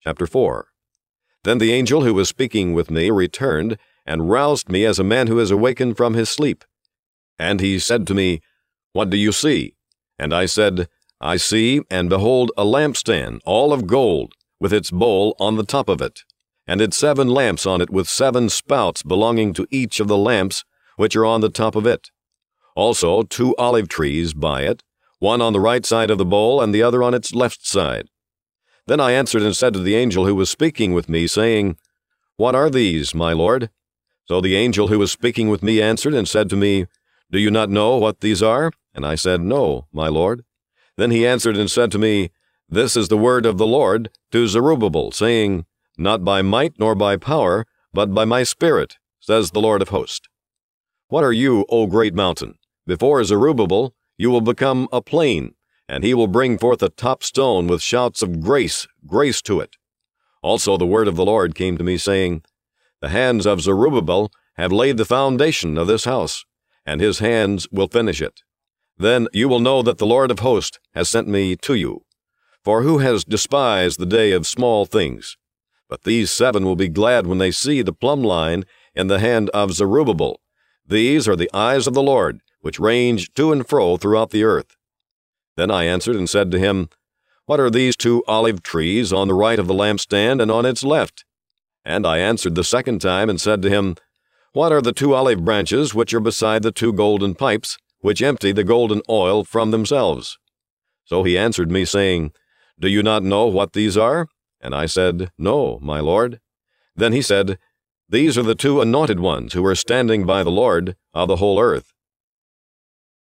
Chapter 4. Then the angel who was speaking with me returned, and roused me as a man who is awakened from his sleep. And he said to me, What do you see? And I said, I see, and behold, a lampstand, all of gold, with its bowl on the top of it, and its 7 lamps on it with 7 spouts belonging to each of the lamps which are on the top of it. Also 2 olive trees by it, one on the right side of the bowl and the other on its left side. Then I answered and said to the angel who was speaking with me, saying, What are these, my Lord? So the angel who was speaking with me answered and said to me, Do you not know what these are? And I said, No, my Lord. Then he answered and said to me, This is the word of the Lord to Zerubbabel, saying, Not by might nor by power, but by my Spirit, says the Lord of hosts. What are you, O great mountain? Before Zerubbabel you will become a plain, and he will bring forth a top stone with shouts of grace, grace to it. Also the word of the Lord came to me, saying, The hands of Zerubbabel have laid the foundation of this house, and his hands will finish it. Then you will know that the Lord of hosts has sent me to you. For who has despised the day of small things? But these 7 will be glad when they see the plumb line in the hand of Zerubbabel. These are the eyes of the Lord, which range to and fro throughout the earth. Then I answered and said to him, What are these 2 olive trees on the right of the lampstand and on its left? And I answered the second time and said to him, What are the 2 olive branches which are beside the 2 golden pipes, which empty the golden oil from themselves? So he answered me, saying, Do you not know what these are? And I said, No, my Lord. Then he said, These are the 2 anointed ones who are standing by the Lord of the whole earth.